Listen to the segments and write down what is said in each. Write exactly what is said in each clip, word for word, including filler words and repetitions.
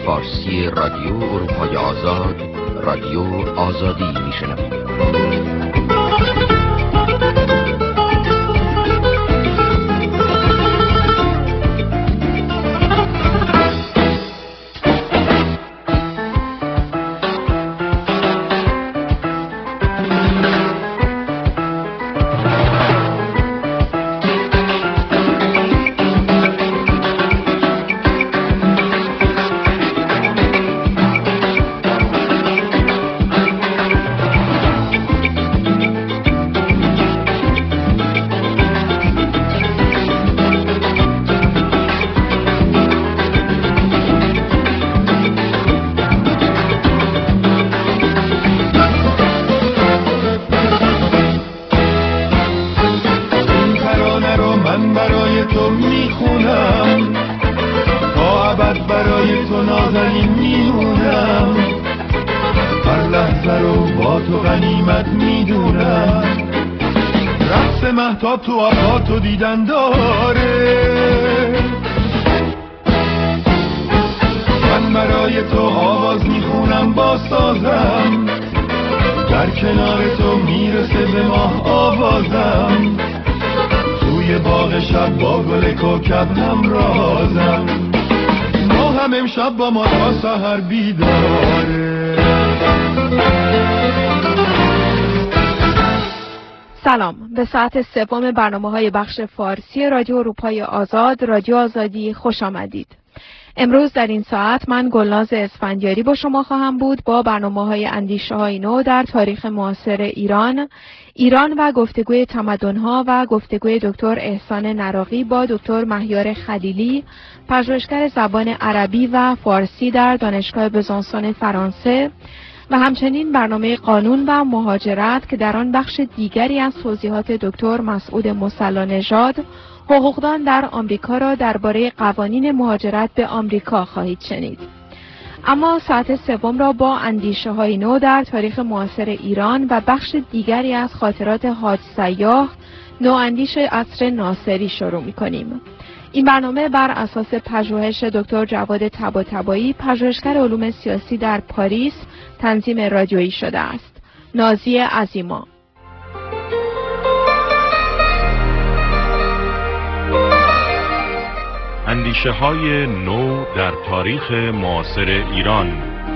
فارسی رادیو اروپای آزاد، رادیو آزادی میشنوید. مهتاب تو آفاتو دیدن داره، من برای تو آواز میخونم با سازم، در کنار تو میرسه به ماه آوازم، توی باغ شب با گل کوکب هم رازم، ما هم امشب با ما تا سحر بیداره. سلام، به ساعت سوم برنامه‌های بخش فارسی رادیو اروپای آزاد، رادیو آزادی خوش آمدید. امروز در این ساعت من گلناز اسفندیاری با شما خواهم بود با برنامه‌های اندیشه‌های نو در تاریخ معاصر ایران، ایران و گفتگوی تمدن‌ها و گفتگوی دکتر احسان نراقی با دکتر مهیار خلیلی، پژوهشگر زبان عربی و فارسی در دانشگاه بزانسون فرانسه، و همچنین برنامه قانون و مهاجرت که در آن بخش دیگری از توضیحات دکتر مسعود مصلی-نژاد، حقوقدان در آمریکا را درباره قوانین مهاجرت به آمریکا خواهید شنید. اما ساعت سوم را با اندیشه‌های نو در تاریخ معاصر ایران و بخش دیگری از خاطرات حاج سیاح، نواندیش عصر ناصری شروع می‌کنیم. این برنامه بر اساس پژوهش دکتر جواد طباطبایی، پژوهشگر علوم سیاسی در پاریس، تنظیم رادیویی شده است. نازی عظیما. اندیشه‌های نو در تاریخ معاصر ایران.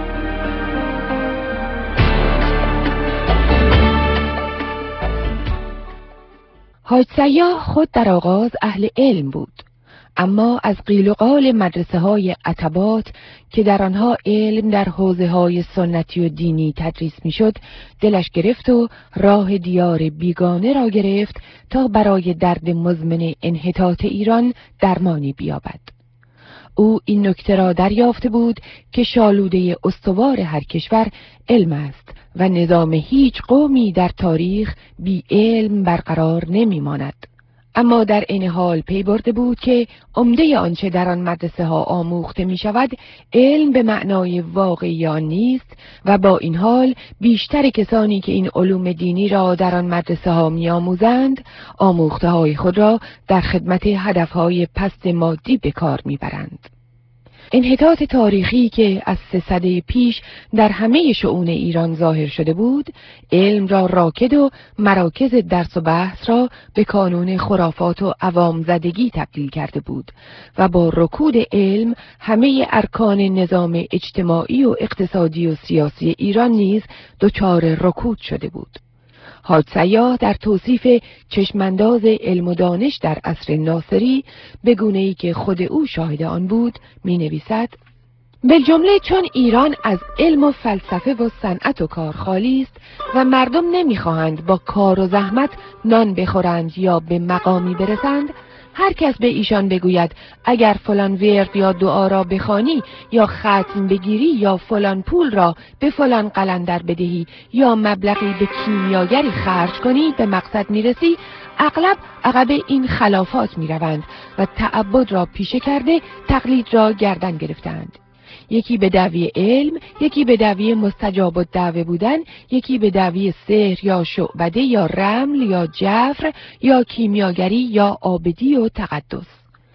حاج سیاح خود در آغاز اهل علم بود، اما از قیل و قال مدرسه های عتبات که در آنها علم در حوزه های سنتی و دینی تدریس می شد دلش گرفت و راه دیار بیگانه را گرفت تا برای درد مزمن انحطاط ایران درمانی بیابد. او این نکته را دریافته بود که شالوده استوار هر کشور علم است و نظام هیچ قومی در تاریخ بی علم برقرار نمی ماند. اما در این حال پی برده بود که عمده آنچه در آن مدرسه ها آموخته می شود علم به معنای واقعی آن نیست و با این حال بیشتر کسانی که این علوم دینی را در آن مدرسه ها می آموزند آموخته های خود را در خدمت هدف های پست مادی به کار می برند. انحطاط تاریخی که از سه سده پیش در همه شئون ایران ظاهر شده بود، علم را راکد و مراکز درس و بحث را به کانون خرافات و عوام زدگی تبدیل کرده بود و با رکود علم همه ارکان نظام اجتماعی و اقتصادی و سیاسی ایران نیز دچار رکود شده بود. حاج سیاح در توصیف چشمانداز علم و دانش در عصر ناصری به گونه‌ای که خود او شاهد آن بود می نویسد: بالجمله چون ایران از علم و فلسفه و صنعت و کار خالی است و مردم نمی‌خواهند با کار و زحمت نان بخورند یا به مقامی برسند، هر کس به ایشان بگوید اگر فلان ورد یا دعا را بخوانی یا ختم بگیری یا فلان پول را به فلان قلندر بدهی یا مبلغی به کیمیاگری خرج کنی به مقصد میرسی، اغلب عقب این خلافات میروند و تعبد را پیشه کرده تقلید را گردن گرفتند. یکی به دعوی علم، یکی به دعوی مستجاب الدعوه بودن، یکی به دعوی سحر یا شعبده یا رمل یا جفر یا کیمیاگری یا عابدی و تقدس.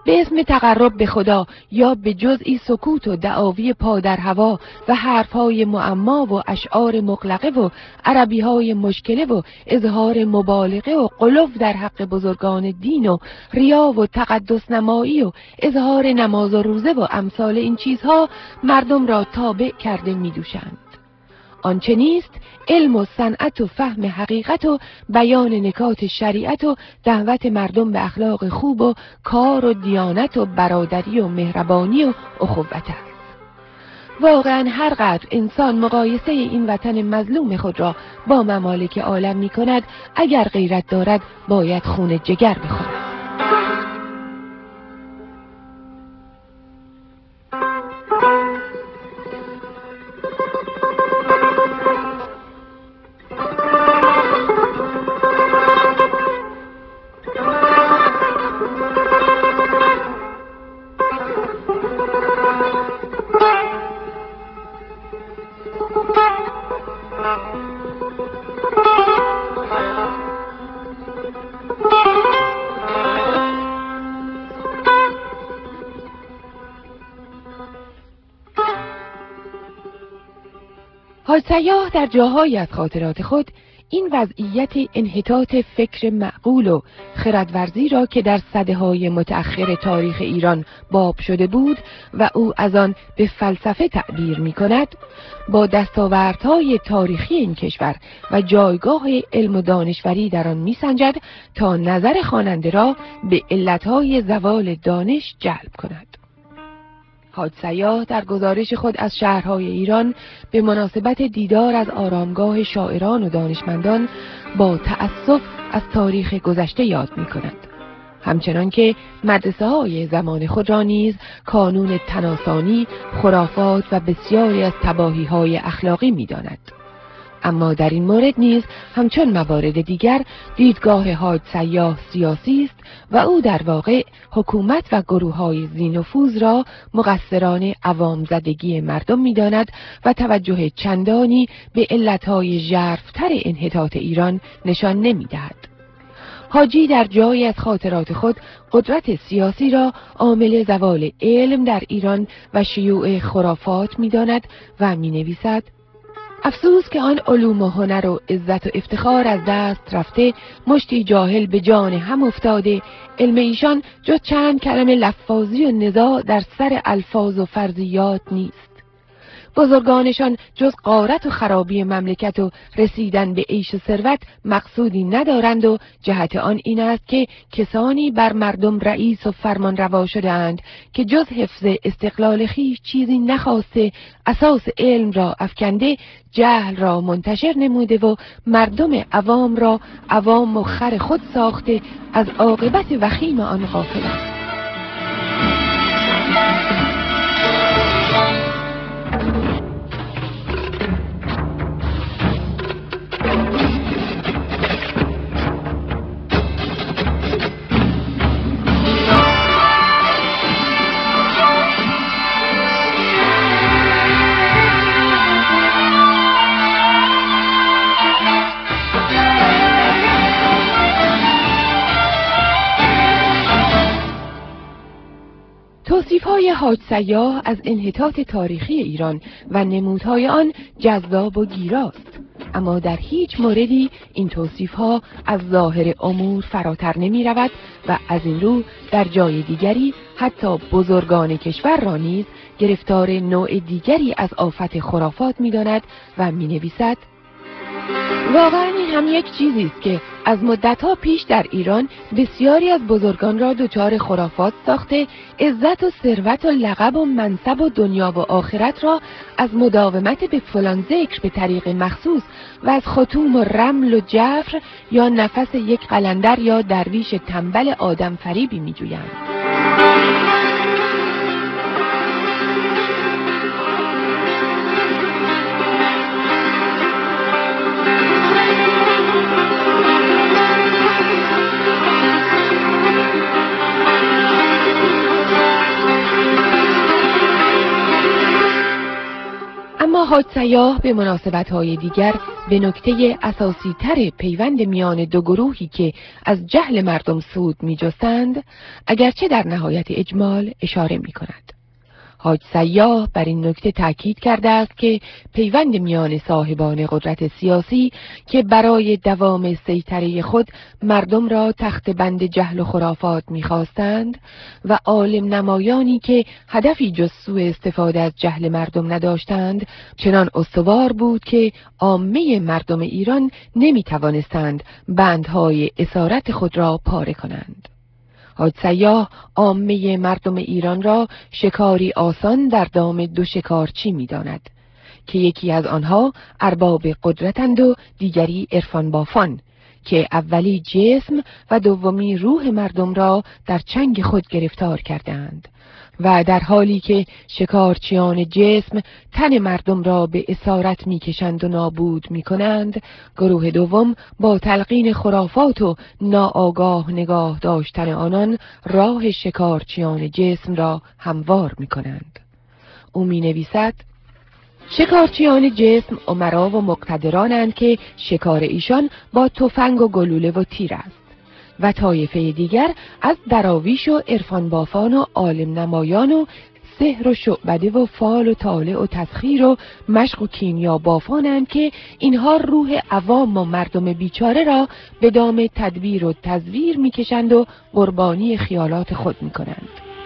به اسم تقرب به خدا یا به جزئی سکوت و دعاوی پا در هوا و حرفهای معما و اشعار مغلقه و عربیهای مشکله و اظهار مبالغه و غلو در حق بزرگان دین و ریا و تقدس نمایی و اظهار نماز و روزه و امثال این چیزها مردم را تابع کرده می دوشند. آنچه نیست علم و صنعت و فهم حقیقت و بیان نکات شریعت و دعوت مردم به اخلاق خوب و کار و دیانت و برادری و مهربانی و اخوت است. واقعا هر قدر انسان مقایسه این وطن مظلوم خود را با ممالک عالم می کند، اگر غیرت دارد باید خون جگر بخورد. حاج سیاح در جاهایی از خاطرات خود این وضعیت انحطاط فکر معقول و خردورزی را که در سده‌های متأخر تاریخ ایران باب شده بود و او از آن به فلسفه تعبیر می کند، با دستاوردهای تاریخی این کشور و جایگاه علم و دانشوری در آن می سنجد تا نظر خواننده را به علتهای زوال دانش جلب کند. حاج سیاح در گزارش خود از شهرهای ایران به مناسبت دیدار از آرامگاه شاعران و دانشمندان با تأسف از تاریخ گذشته یاد می کند. همچنان که مدرسه های زمان خود را نیز کانون تناسانی، خرافات و بسیاری از تباهی های اخلاقی می داند. اما در این مورد نیز همچون موارد دیگر دیدگاه حاج سیاح سیاسی است و او در واقع حکومت و گروه‌های ذی‌نفوذ را مقصران عوام زدگی مردم می‌داند و توجه چندانی به علتهای ژرف‌تر انحطاط ایران نشان نمی‌دهد. حاجی در جایی از خاطرات خود قدرت سیاسی را عامل زوال علم در ایران و شیوع خرافات می‌داند و می‌نویسد: افسوس که آن علوم و هنر و عزت و افتخار از دست رفته، مشتی جاهل به جان هم افتاده، علم ایشان جز چند کلمه لفاظی و نزاع در سر الفاظ و فرضیات نیست. بزرگانشان جز غارت و خرابی مملکت و رسیدن به عیش و ثروت مقصودی ندارند و جهت آن این است که کسانی بر مردم رئیس و فرمان روا شده‌اند که جز حفظ استقلال خویش چیزی نخواسته، اساس علم را افکنده، جهل را منتشر نموده و مردم عوام را عوام و خر خود ساخته، از عاقبت وخیم آن غافلند. توصیف‌های حاج سیاح از انحطاط تاریخی ایران و نمودهای آن جذاب و گیراست، اما در هیچ موردی این توصیف‌ها از ظاهر امور فراتر نمی رود و از این رو در جای دیگری حتی بزرگان کشور را نیز گرفتار نوع دیگری از آفت خرافات می داند و می نویسد: واقعا این هم یک چیزی است که از مدتها پیش در ایران بسیاری از بزرگان را دچار خرافات ساخته، عزت و ثروت و لقب و منصب و دنیا و آخرت را از مداومت به فلان ذکر به طریق مخصوص و از ختوم و رمل و جفر یا نفس یک قلندر یا درویش تنبل آدم فریبی می جویند. اما حاج سیاح به مناسبت‌های دیگر به نکته اساسی تر پیوند میان دو گروهی که از جهل مردم سود می‌جستند، اگرچه در نهایت اجمال اشاره می‌کند. حاج سیاح بر این نکته تاکید کرده است که پیوند میان صاحبان قدرت سیاسی که برای دوام سیطره خود مردم را تخت بند جهل و خرافات می‌خواستند و عالم نمایانی که هدفی جز سوء استفاده از جهل مردم نداشتند، چنان استوار بود که عامه مردم ایران نمی‌توانستند بندهای اسارت خود را پاره کنند. حاج سیاح عامه مردم ایران را شکاری آسان در دام دو شکارچی می داند که یکی از آنها ارباب قدرتند و دیگری عرفان بافان که اولی جسم و دومی روح مردم را در چنگ خود گرفتار کردند و در حالی که شکارچیان جسم تن مردم را به اسارت میکشند و نابود میکنند، گروه دوم با تلقین خرافات و ناآگاه نگاه داشتن آنان راه شکارچیان جسم را هموار میکنند. او می نویسد: شکارچیان جسم امرا و مقتدرانند که شکار ایشان با تفنگ و گلوله و تیر است و طایفه دیگر از دراویش و عرفان بافان و عالم نمایان و سحر و شعبده و فال و طالع و تسخیر و مشق و کیمیا بافانند که اینها روح عوام و مردم بیچاره را به دام تدبیر و تزویر میکشند و قربانی خیالات خود میکنند.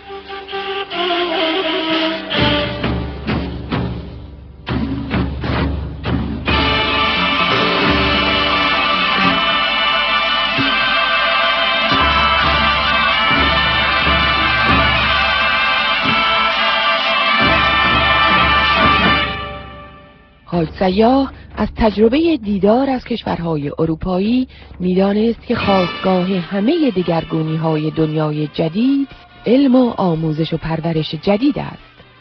حاج سیاح از تجربه دیدار از کشورهای اروپایی می‌دانست که خاستگاه همه دگرگونی‌های دنیای جدید علم و آموزش و پرورش جدید است.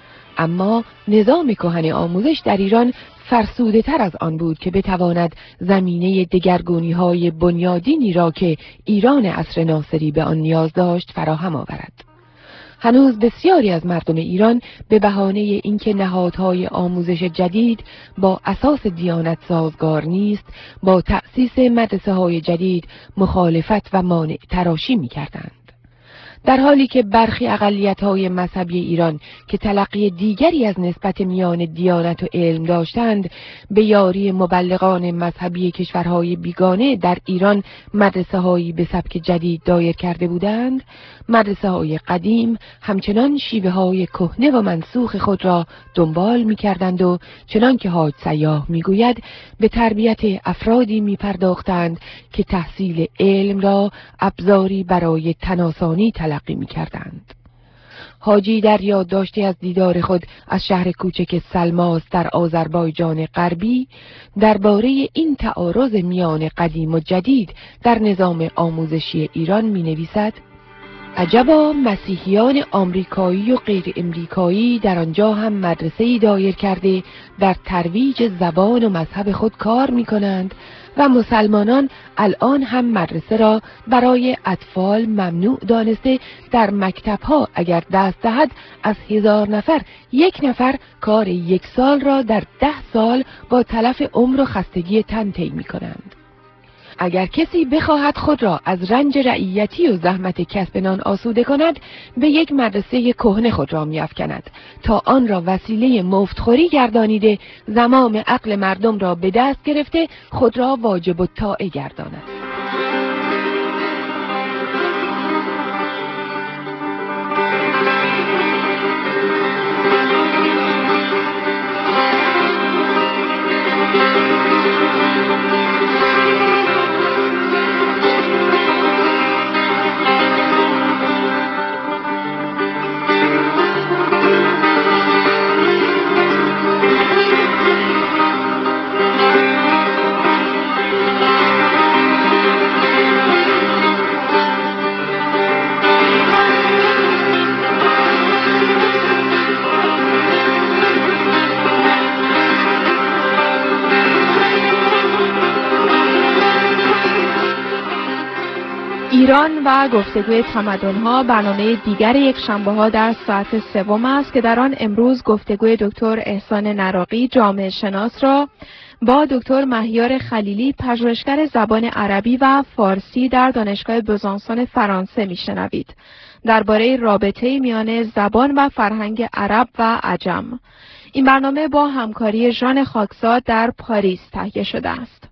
اما نظام کهن آموزش در ایران فرسوده تر از آن بود که بتواند زمینه دگرگونی‌های بنیادینی را که ایران عصر ناصری به آن نیاز داشت فراهم آورد. هنوز بسیاری از مردم ایران به بهانه اینکه نهادهای آموزش جدید با اساس دیانت سازگار نیست، با تأسیس مدرسه‌های جدید مخالفت و مانع تراشی می‌کردند. در حالی که برخی اقلیت‌های مذهبی ایران که تلقی دیگری از نسبت میان دیانت و علم داشتند، به یاری مبلغان مذهبی کشورهای بیگانه در ایران مدرسه‌هایی به سبک جدید دایر کرده بودند، مدرسه‌های قدیم همچنان شیوه‌های کهنه و منسوخ خود را دنبال می‌کردند و چنان که حاج سیاح می‌گوید به تربیت افرادی می‌پرداختند که تحصیل علم را ابزاری برای تناسانی تلقی می‌کردند. حاجی در یادداشتی از دیدار خود از شهر کوچک سلماس در آذربایجان غربی درباره این تعارض میان قدیم و جدید در نظام آموزشی ایران می‌نویسد: عجبا مسیحیان آمریکایی و غیر امریکایی در آنجا هم مدرسه‌ای دایر کرده در ترویج زبان و مذهب خود کار می‌کنند و مسلمانان الان هم مدرسه را برای اطفال ممنوع دانسته در مکتب‌ها اگر دست دهد از هزار نفر یک نفر کار یک سال را در ده سال با تلف عمر و خستگی تن طی می‌کنند. اگر کسی بخواهد خود را از رنج رعیتی و زحمت کسب نان آسوده کند، به یک مدرسه کهنه خود را می‌افکند تا آن را وسیله مفتخوری گردانیده، زمام عقل مردم را به دست گرفته خود را واجب الطاعه گرداند. ایران و گفتگوی تمدن‌ها برنامه دیگر یک شنبه ها در ساعت سوم است که در آن امروز گفتگوی دکتر احسان نراقی جامعه شناس را با دکتر مهیار خلیلی پژوهشگر زبان عربی و فارسی در دانشگاه بزانسون فرانسه میشنوید درباره رابطه میان زبان و فرهنگ عرب و عجم. این برنامه با همکاری ژان خاکزاد در پاریس تهیه شده است.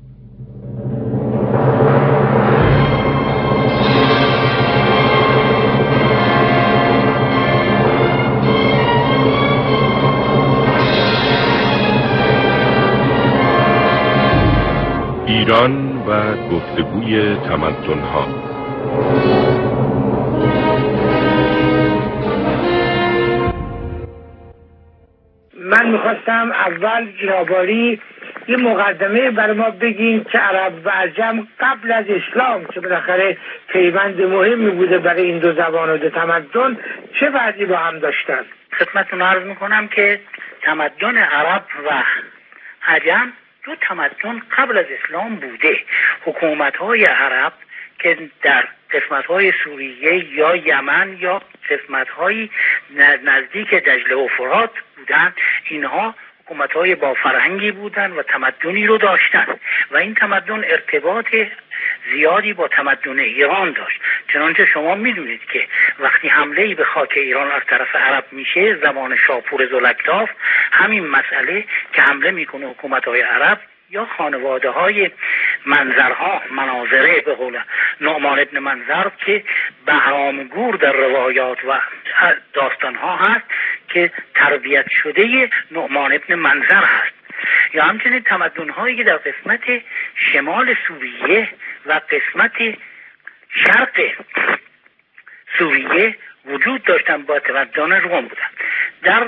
ایران و گفتگوی تمدن‌ها. من میخواستم اول جنابعالی یه مقدمه برای ما بگین که عرب و عجم قبل از اسلام که بالاخره پیوند مهمی بوده برای این دو زبان و دو تمدن چه وضعی با هم داشتن؟ خدمتتون عرض میکنم که تمدن عرب و عجم دو تمدن قبل از اسلام بوده. حکومت‌های عرب که در قسمت‌های سوریه یا یمن یا قسمت‌های نزدیک دجله و فرات بودند، اینها حکومت‌های با فرهنگی بودند و تمدنی رو داشتند و این تمدن ارتباط زیادی با تمدن ایران داشت. چنانچه شما میدونید که وقتی حمله‌ای به خاک ایران از طرف عرب میشه زمان شاپور ذوالکتاف، همین مسئله که حمله میکنه حکومت‌های عرب یا خانواده های منظرها، مناظره به قول نعمان ابن منظر که بهرامگور در روایات و داستانها هست که تربیت شده نعمان ابن منظر هست، یا همچنین تمدن‌هایی که در قسمت شمال سوریه و قسمت شرق سوریه وجود داشتن با تمدن روم بودن. در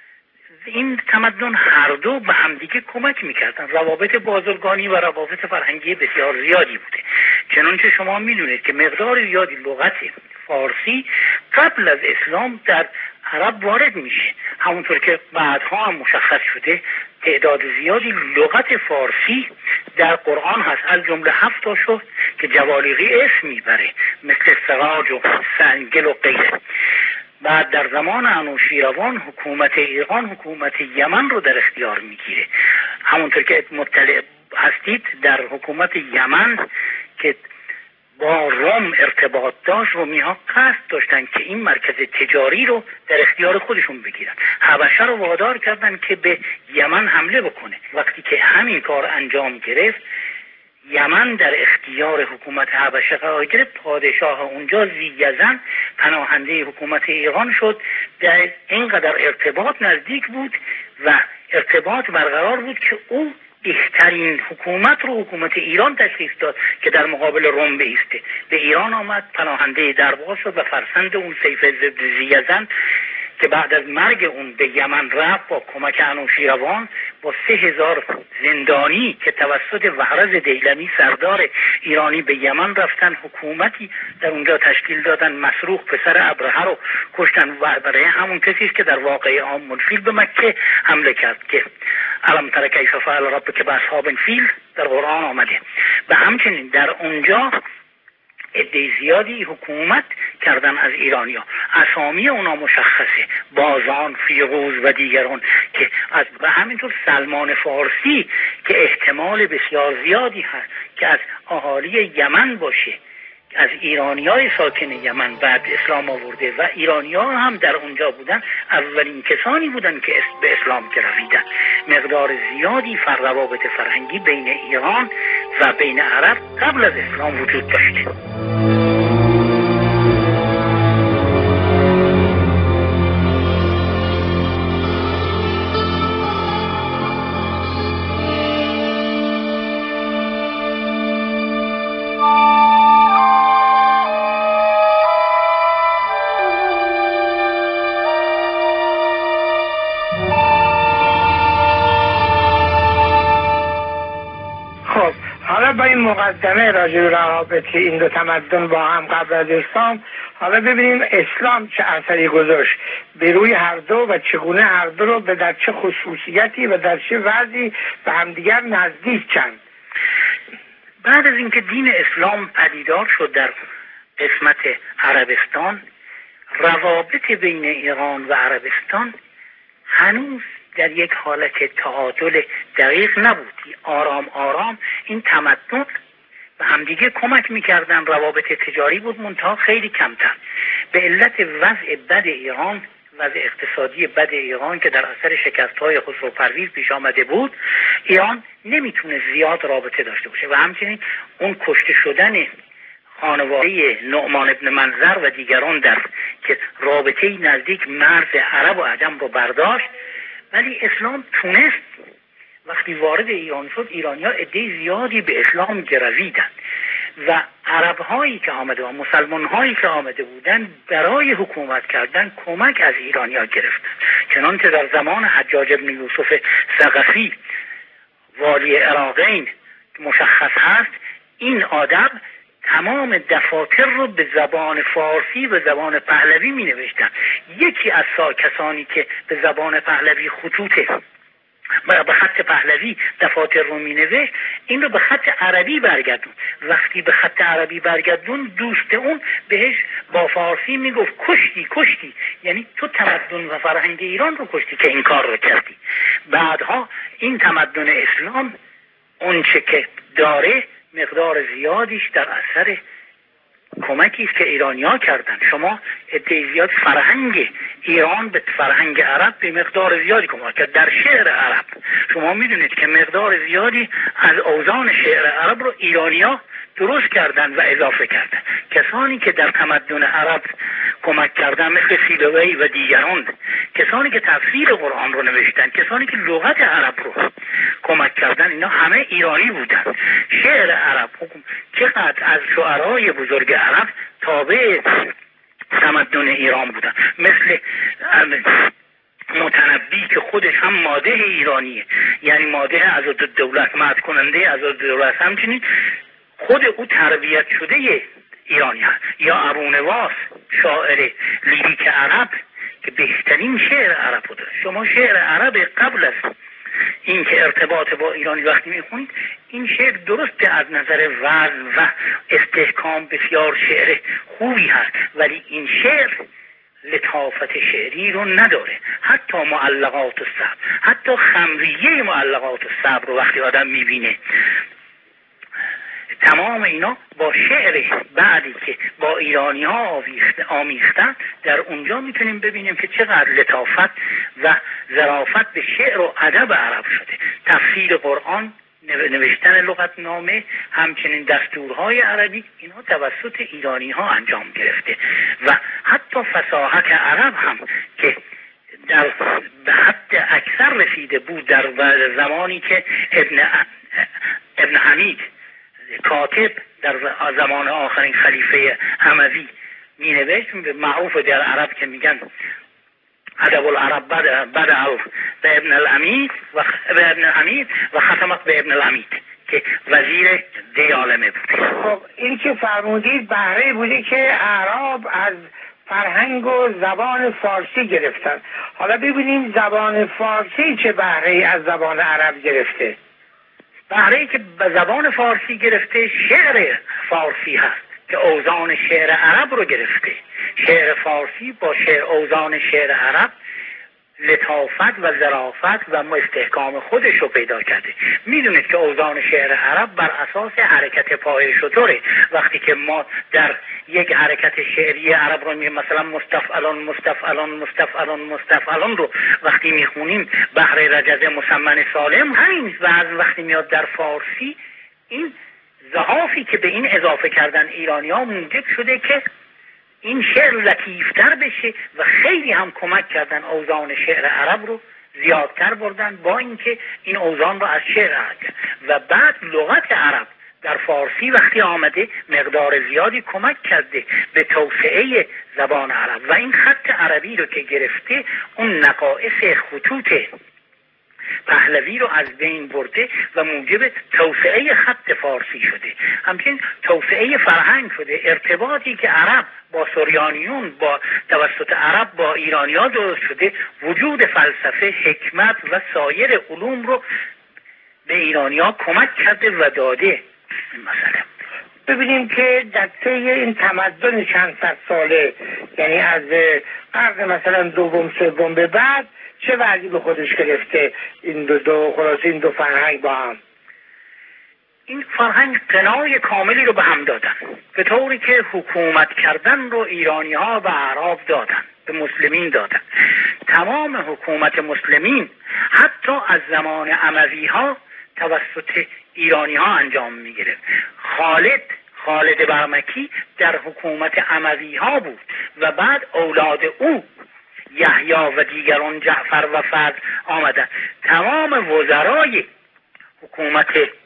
این تمدن هر دو به همدیگه کمک میکردن، روابط بازرگانی و روابط فرهنگی بسیار زیادی بوده. چنانچه شما میدونید که مقدار زیادی لغت فارسی قبل از اسلام در عرب وارد میشه، همونطور که بعدها هم مشخص شده تعداد زیادی لغت فارسی در قرآن هست، از جمله هفت تا شد که جوالیقی اسم میبره مثل سراج و سنگل و غیره. بعد در زمان انوشیروان حکومت ایران حکومت یمن رو در اختیار میگیره، همونطور که مطلع هستید در حکومت یمن که با روم ارتباط داشت، رومی ها قصد داشتن که این مرکز تجاری رو در اختیار خودشون بگیرن. حبشه رو وادار کردن که به یمن حمله بکنه. وقتی که همین کار انجام گرفت، یمن در اختیار حکومت حبشه قرار گرفت، پادشاه اونجا ذی‌یزن پناهنده حکومت ایران شد. در اینقدر ارتباط نزدیک بود و ارتباط برقرار بود که او بهترین حکومت رو حکومت ایران تشخیص داد که در مقابل روم بایسته. به ایران آمد، پناهنده دربار شد و فرزند اون سیف ذی‌یزن که بعد از مرگ اون به یمن رفت با کمک انوشیروان با سه هزار زندانی که توسط وهرز دیلمی سردار ایرانی به یمن رفتن، حکومتی در اونجا تشکیل دادن. مسروق پسر ابرهه رو کشتن و برای همون کسی است که در واقعه عام الفیل به مکه حمله کرد که الم تر کیف فعل ربک باصحاب الفیل در قرآن آمده. و همچنین در اونجا عده زیادی حکومت کردن از ایرانیا، اسامی اونا مشخصه، بازان، فیروز و دیگران که از و همینطور سلمان فارسی که احتمال بسیار زیادی هست که از اهالی یمن باشه، از ایرانیای ساکن یمن بعد اسلام آورده و ایرانی‌ها هم در اونجا بودن، اولین کسانی بودن که به اسلام گرویدن. مقدار زیادی فر روابط فرهنگی بین ایران و بین عرب قبل از اسلام وجود داشته. با این مقدمه راجع به روابط این دو تمدن با هم قبل از اسلام، حالا ببینیم اسلام چه اثری گذاشت به روی هر دو و چگونه هر دو رو به در چه خصوصیتی و در چه وضعی به همدیگر نزدیک چند. بعد از اینکه دین اسلام پدیدار شد در قسمت عربستان، روابط بین ایران و عربستان هنوز در یک حالت تعادل دقیق نبود. آرام آرام این تمدن و همدیگه کمک میکردن، روابط تجاری بود منتها خیلی کمتر. به علت وضع بد ایران، وضع اقتصادی بد ایران که در اثر شکست‌های خسرو پرویز پیش آمده بود، ایران نمیتونه زیاد رابطه داشته باشه و همچنین اون کشته شدن خانواده نعمان ابن منظر و دیگران در که رابطه نزدیک مرز عرب و عجم رو برداشت. ولی اسلام تونست وقتی وارد ایران شد، ایرانی‌ها عده زیادی به اسلام گرویدند و عرب‌هایی که آمده و مسلمان‌هایی که آمده بودند برای حکومت کردن کمک از ایرانی‌ها گرفتند. چنانچه در زمان حجاج بن یوسف ثقفی والی عراقین مشخص هست، این آدم تمام دفاتر رو به زبان فارسی و زبان پهلوی می نوشتن. یکی از کسانی که به زبان پهلوی خطوط به خط پهلوی دفاتر رو می نوشت، این رو به خط عربی برگردون. وقتی به خط عربی برگردون، دوست اون بهش با فارسی می گفت کشتی کشتی، یعنی تو تمدن و فرهنگ ایران رو کشتی که این کار رو کردی. بعدها این تمدن اسلام اون چه که داره مقدار زیادیش در اثر کمکی است که ایرانی‌ها کردن. شما عده زیاد فرهنگ ایران به فرهنگ عرب به مقدار زیادی کمک کرد. در شعر عرب شما میدونید که مقدار زیادی از اوزان شعر عرب رو ایرانی‌ها درست کردن و اضافه کردن. کسانی که در تمدن عرب کمک کردن مثل سیبوی و دیگران، کسانی که تفسیر قرآن رو نوشتن، کسانی که لغت عرب رو کمک کردن، اینا همه ایرانی بودن. شعر عرب چقدر از شعرای بزرگ عرب تابع تمدن ایران بودن، مثل متنبی که خودش هم ماده ایرانیه، یعنی ماده عضدالدولت، مد کننده عضدالدولت، همچنین خود او تربیت شده ایرانی هست. یا ابونواس شاعر لیریک عرب که بهترین شعر عرب بوده. شما شعر عرب قبل از این که ارتباط با ایرانی وقتی میخونید، این شعر درسته از نظر وزن و استحکام بسیار شعر خوبی هست، ولی این شعر لطافت شعری رو نداره. حتی معلقات الصبر، حتی خمریه معلقات الصبر رو وقتی آدم میبینه، تمام اینا با شعر بعدی که با ایرانی ها آمیختن، در اونجا میتونیم ببینیم که چقدر لطافت و ظرافت به شعر و ادب عرب شده. تفسیر قرآن، نوشتن لغتنامه، همچنین دستورهای عربی، اینها توسط ایرانی ها انجام گرفته و حتی فصاحت عرب هم که در به حد اکثر رسیده بود در زمانی که ابن ابن حمید کاتب در زمان آخرین خلیفه اموی می نوشت، معروف در عرب که میگن ادب العرب بدأ به ابن الامید و به ابن الحمید و ختمت به ابن الامید که وزیر دی عالمه بود. خب این که فرمودید بهره بوده که اعراب از فرهنگ و زبان فارسی گرفتن. حالا ببینیم زبان فارسی چه بهره از زبان عرب گرفته. بهره‌ای که به زبان فارسی گرفته شعر فارسی هست که اوزان شعر عرب رو گرفته. شعر فارسی با شعر اوزان شعر عرب لطافت و ظرافت و استحکام خودش رو پیدا کرده. میدونید که اوزان شعر عرب بر اساس حرکت پای شتره. وقتی که ما در یک حرکت شعری عرب رو میگیم، مثلا مستفعلان مستفعلان مستفعلان مستفعلان رو وقتی میخونیم بحر رجز مسمن سالم، همین وزن وقتی میاد در فارسی، این ضعافی که به این اضافه کردن ایرانی ها موجب شده که این شعر لطیفتر بشه و خیلی هم کمک کردن اوزان شعر عرب رو زیادتر بردن، با اینکه این اوزان رو از شعر عرب و بعد لغت عرب در فارسی وقتی آمده مقدار زیادی کمک کرده به توسعه زبان عرب و این خط عربی رو که گرفته، اون نقائص خطوط پهلوی رو از بین برده و موجب توسعه خط فارسی شده. همچنین توسعه فرهنگ شده. ارتباطی که عرب با سوریانیون با توسط عرب با ایرانی‌ها درست شده، وجود فلسفه، حکمت و سایر علوم رو به ایرانی‌ها کمک کرده و داده این مسئله. ببینیم که در طی این تمدن چند صد ساله، یعنی از قرن مثلا دوم سوم به بعد، چه وضعی به خودش گرفته این دو دو خلاصه این دو فرهنگ با هم؟ این فرهنگ قنای کاملی رو به هم دادن، به طوری که حکومت کردن رو ایرانی ها به اعراب دادن، به مسلمین دادن. تمام حکومت مسلمین حتی از زمان اموی ها توسط ایرانی ها انجام می گرفت. خالد خالد برمکی در حکومت اموی ها بود و بعد اولاد او یحیی و دیگران جعفر و فضل آمدن. تمام وزرای حکومت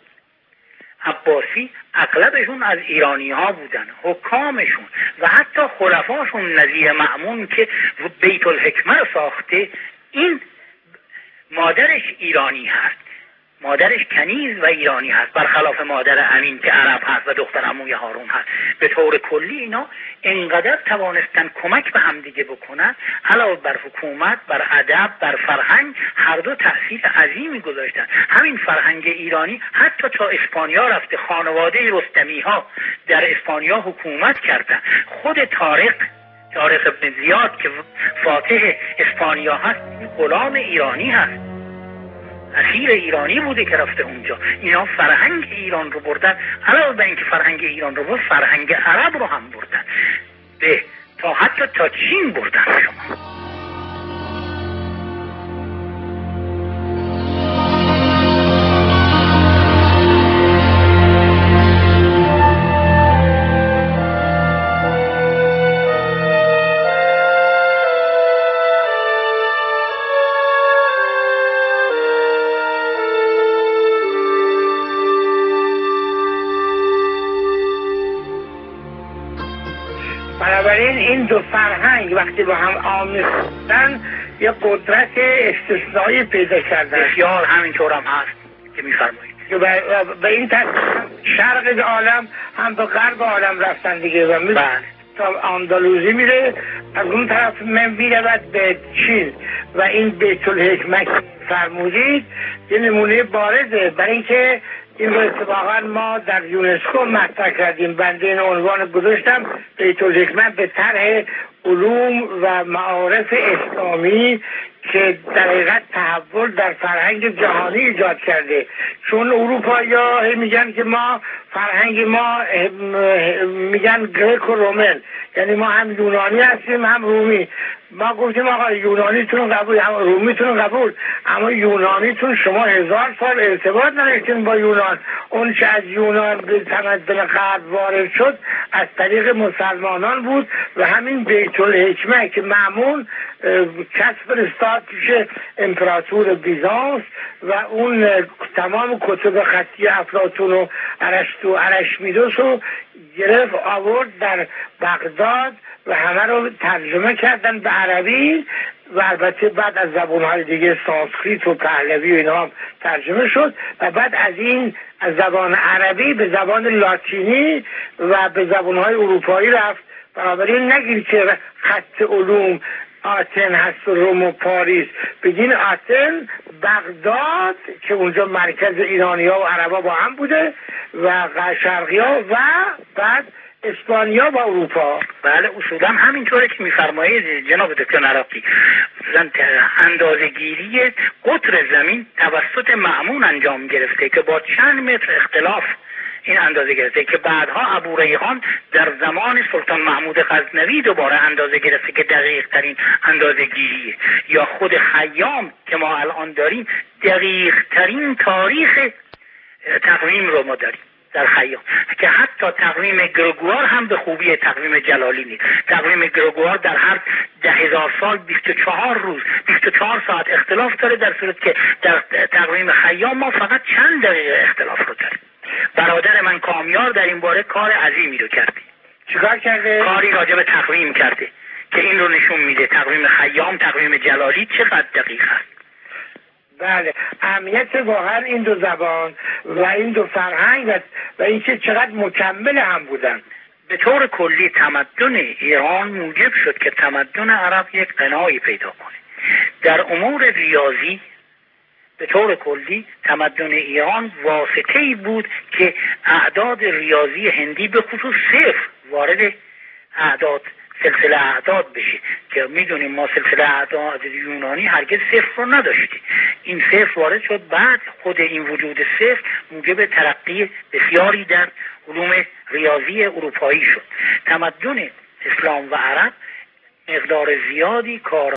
عباسی اغلبشون از ایرانی ها بودن، حکامشون و حتی خلفاشون نظیر مأمون که بیت الحکمه ساخته، این مادرش ایرانی هست، مادرش کنیز و ایرانی هست، برخلاف مادر امین که عرب هست و دختر عموی هارون هست. به طور کلی اینا انقدر توانستن کمک به همدیگه بکنن، علاوه بر حکومت، بر ادب، بر فرهنگ، هر دو تأثیر عظیمی گذاشتن. همین فرهنگ ایرانی حتی تا اسپانیا رفته، خانواده رستمی ها در اسپانیا حکومت کردن. خود طارق طارق ابن زیاد که فاتح اسپانیا هست، غلام ایرانی هست، اسیر ایرانی بوده که رفته اونجا. اینا فرهنگ ایران رو بردن، علاوه بر اینکه فرهنگ ایران رو بردن، فرهنگ عرب رو هم بردن، به تا حتی تا چین بردن. شما بنابراین این دو فرهنگ وقتی با هم آمیختن یه قدرت استثنایی پیدا کردن. بسیار همینطور هم هست که میفرمایید که به این ترتیب شرق عالم هم به غرب عالم رفتن دیگه و مثل تا اندلوزی میره، از اون طرف من میرود به چین و این بیت الحکمه فرمودید یه نمونه بارزه برای اینکه این رو اتفاقا ما در یونسکو مطرح کردیم. بنده این عنوان گذاشتم بیت الحکمه به طرح علوم و معارف اسلامی که در حقیقت تحول در فرهنگ جهانی ایجاد کرده. چون اروپایی‌ها میگن که ما فرهنگ ما میگن گریک و رومن، یعنی ما هم یونانی هستیم هم رومی. ما گفتیم آقا یونانیتون قبول، هم رومیتون قبول، اما یونانیتون شما هزار سال ارتباط نداشتین با یونان. اون چه از یونان به تمدن غرب وارد شد از طریق مسلمانان بود و همین بیت الحکمه که معمول کسب فرستاد پیش امپراتور بیزانس و اون تمام کتب خطی افلاطون و ارسطو و ارشمیدس رو گرفت آورد در بغداد و همه رو ترجمه کردن به عربی و البته بعد از زبان‌های دیگه سانسکریت و پهلوی و اینا هم ترجمه شد و بعد از این از زبان عربی به زبان لاتینی و به زبان‌های اروپایی رفت. بنابراین نگید که خط علوم آتن هست و روم و پاریس، بگین آتن، بغداد که اونجا مرکز ایرانی ها و عربا با هم بوده و شرقی ها و بعد اسپانیا و اروپا. بله اصولا همینطوره که میفرمایید جناب دکتر نراقی. اندازه گیری قطر زمین توسط مأمون انجام گرفته که با چند متر اختلاف این اندازه گرفته که بعدها ابو ریحان در زمان سلطان محمود غزنوی دوباره اندازه گرفته که دقیق ترین اندازه گیریه. یا خود خیام که ما الان داریم دقیق ترین تاریخ تقویم رو ما داریم در خیام، که حتی تقویم گرگوار هم به خوبی تقویم جلالی نیست. تقویم گرگوار در هر ده هزار سال بیست و چهار روز بیست و چهار ساعت اختلاف داره، در صورت که در تقویم خیام ما فقط چند دقیقه اختلاف رو داریم. برادر من کامیار در این باره کار عظیمی رو کرده. چیکار کرده؟ کاری راجع به تقویم کرده که این رو نشون میده تقویم خیام، تقویم جلالی چقدر دقیق است. بله، اهمیت واقعا این دو زبان و این دو فرهنگ و, و اینکه چقدر مکمل هم بودن. به طور کلی تمدن ایران موجب شد که تمدن عرب یک قنایی پیدا کنه. در امور ریاضی به طور کلی تمدن ایران واسطه‌ای بود که اعداد ریاضی هندی به خصوص صفر وارد اعداد سلسله اعداد بشه که میدونیم ما سلسله اعداد یونانی هرگز صفر رو نداشتیم. این صفر وارد شد، بعد خود این وجود صفر موجب ترقی بسیاری در علوم ریاضی اروپایی شد. تمدن اسلام و عرب مقدار زیادی کار